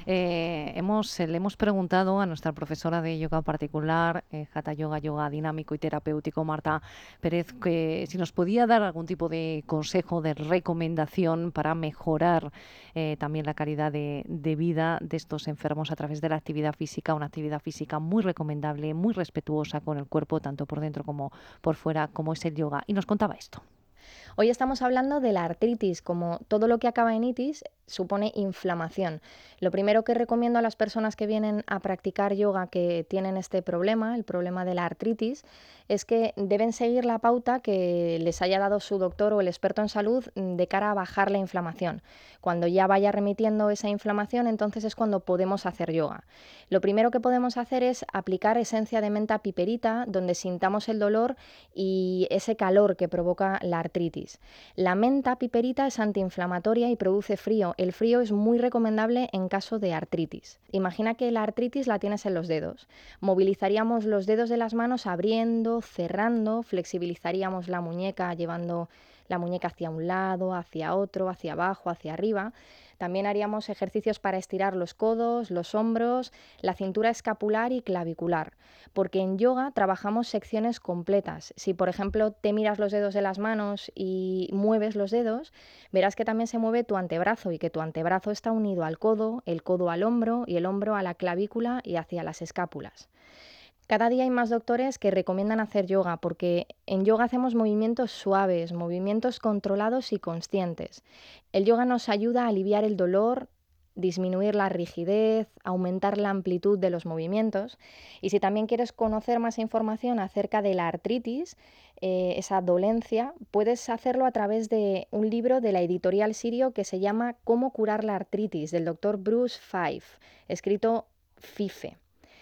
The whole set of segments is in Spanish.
Le hemos preguntado a nuestra profesora de yoga particular, Hatha Yoga, yoga dinámico y terapéutico, Marta Pérez, que si nos podía dar algún tipo de consejo, de recomendación para mejorar también la calidad de vida de estos enfermos a través de la actividad física, una actividad física muy recomendable, muy respetuosa con el cuerpo, tanto por dentro como por fuera, como es el yoga. Y nos contaba esto. Hoy estamos hablando de la artritis, como todo lo que acaba en itis supone inflamación. Lo primero que recomiendo a las personas que vienen a practicar yoga que tienen este problema, el problema de la artritis, es que deben seguir la pauta que les haya dado su doctor o el experto en salud de cara a bajar la inflamación. Cuando ya vaya remitiendo esa inflamación, entonces es cuando podemos hacer yoga. Lo primero que podemos hacer es aplicar esencia de menta piperita donde sintamos el dolor y ese calor que provoca la artritis. La menta piperita es antiinflamatoria y produce frío. El frío es muy recomendable en caso de artritis. Imagina que la artritis la tienes en los dedos. Movilizaríamos los dedos de las manos abriendo, cerrando, flexibilizaríamos la muñeca llevando la muñeca hacia un lado, hacia otro, hacia abajo, hacia arriba. También haríamos ejercicios para estirar los codos, los hombros, la cintura escapular y clavicular, porque en yoga trabajamos secciones completas. Si, por ejemplo, te miras los dedos de las manos y mueves los dedos, verás que también se mueve tu antebrazo y que tu antebrazo está unido al codo, el codo al hombro y el hombro a la clavícula y hacia las escápulas. Cada día hay más doctores que recomiendan hacer yoga porque en yoga hacemos movimientos suaves, movimientos controlados y conscientes. El yoga nos ayuda a aliviar el dolor, disminuir la rigidez, aumentar la amplitud de los movimientos. Y si también quieres conocer más información acerca de la artritis, esa dolencia, puedes hacerlo a través de un libro de la editorial Sirio que se llama Cómo curar la artritis, del doctor Bruce Fife, escrito FIFE.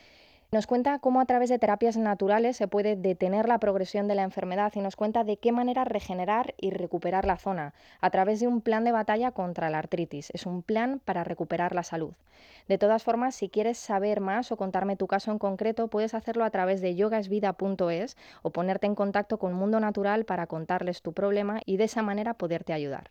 Nos cuenta cómo a través de terapias naturales se puede detener la progresión de la enfermedad y nos cuenta de qué manera regenerar y recuperar la zona a través de un plan de batalla contra la artritis. Es un plan para recuperar la salud. De todas formas, si quieres saber más o contarme tu caso en concreto, puedes hacerlo a través de yogasvida.es o ponerte en contacto con Mundo Natural para contarles tu problema y de esa manera poderte ayudar.